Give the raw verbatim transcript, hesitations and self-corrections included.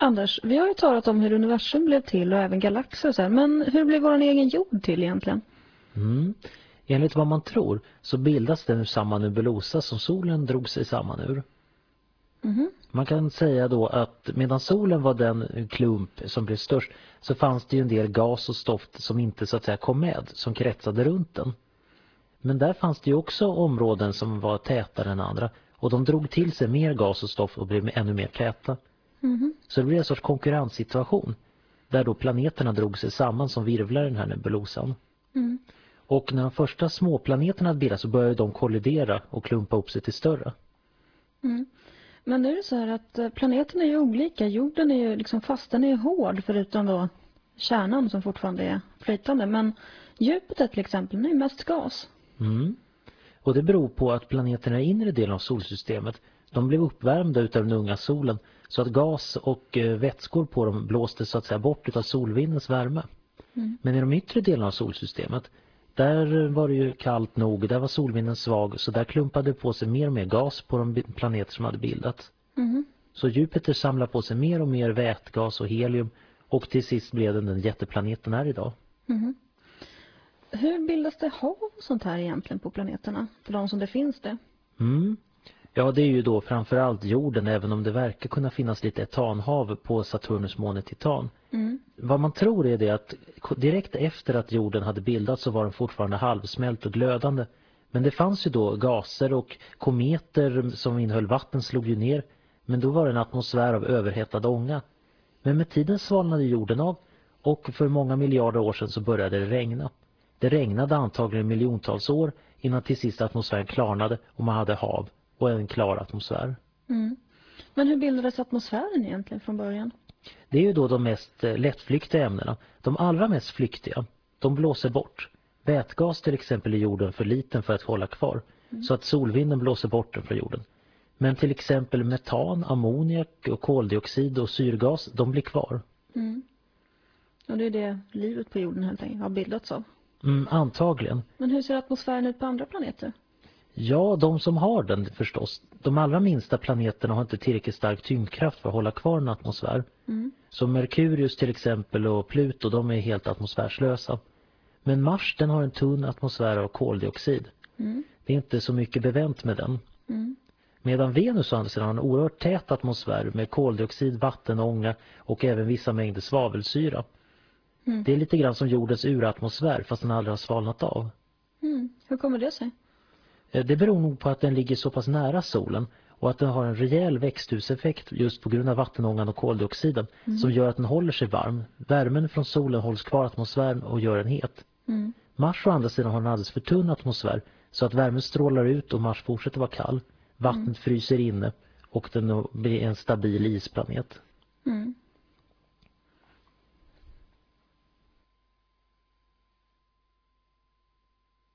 Anders, vi har ju talat om hur universum blev till och även galaxer och så här, men hur blev vår egen jord till egentligen? Mm. Enligt vad man tror så bildas den ur samma nebulosa som solen drog sig samman ur. Mhm. Man kan säga då att medan solen var den klump som blev störst så fanns det ju en del gas och stoft som inte så att säga kom med, som kretsade runt den. Men där fanns det ju också områden som var tätare än andra och de drog till sig mer gas och stoft och blev ännu mer täta. Mhm. Så det blev en sorts konkurrenssituation där då planeterna drog sig samman som virvlar den här nebulosan. Mm. Och när de första småplaneterna bildas så började de kollidera och klumpa upp sig till större. Mm. Men nu är det så här att eh, planeterna är ju olika. Jorden är ju liksom fast, den är ju hård förutom då kärnan som fortfarande är flytande. Men Jupiter till exempel, den är ju mest gas. Mm. Och det beror på att planeterna i inre delen av solsystemet, de blev uppvärmda utav den unga solen så att gas och eh, vätskor på dem blåste så att säga bort utav solvindens värme. Mm. Men i de yttre delarna av solsystemet, där var det ju kallt nog, där var solvinden svag så där klumpade på sig mer och mer gas på de planeter som hade bildats. Mhm. Så Jupiter samlar på sig mer och mer vätgas och helium och till sist blev den den jätteplaneten här idag. Mhm. Hur bildas det hav och sånt här egentligen på planeterna? För de som det finns det. Mm. Ja, det är ju då framförallt jorden, även om det verkar kunna finnas lite etanhav på Saturnus måne Titan. Mm. Vad man tror är det att direkt efter att jorden hade bildats så var den fortfarande halvsmält och glödande. Men det fanns ju då gaser och kometer som innehöll vatten slog ju ner. Men då var det en atmosfär av överhettad ånga. Men med tiden svalnade jorden av och för många miljarder år sedan så började det regna. Det regnade antagligen miljontals år innan till sist atmosfären klarnade och man hade hav och en klar atmosfär. Mm. Men hur bildades atmosfären egentligen från början? Det är ju då de mest lättflyktiga ämnena. De allra mest flyktiga, de blåser bort. Vätgas till exempel är jorden för liten för att hålla kvar. Mm. Så att solvinden blåser bort den från jorden. Men till exempel metan, ammoniak och koldioxid och syrgas, de blir kvar. Mm. Och det är det livet på jorden helt enkelt har bildats av. Mm, antagligen. Men hur ser atmosfären ut på andra planeter? Ja, de som har den förstås. De allra minsta planeterna har inte tillräckligt stark tyngdkraft för att hålla kvar en atmosfär. Mm. Så Merkurius till exempel och Pluto, de är helt atmosfärslösa. Men Mars, den har en tunn atmosfär av koldioxid. Mm. Det är inte så mycket bevänt med den. Mm. Medan Venus å andra sidan har en oerhört tät atmosfär med koldioxid, vattenånga och även vissa mängder svavelsyra. Mm. Det är lite grann som jordens uratmosfär fast den aldrig har svalnat av. Mm. Hur kommer det sig? Det beror nog på att den ligger så pass nära solen och att den har en rejäl växthuseffekt just på grund av vattenångan och koldioxiden mm. som gör att den håller sig varm. Värmen från solen hålls kvar i atmosfären och gör den het. Mm. Mars å andra sidan har en alldeles för tunn atmosfär så att värmen strålar ut och Mars fortsätter vara kall. Vattnet mm. fryser inne och den blir en stabil isplanet. Mm.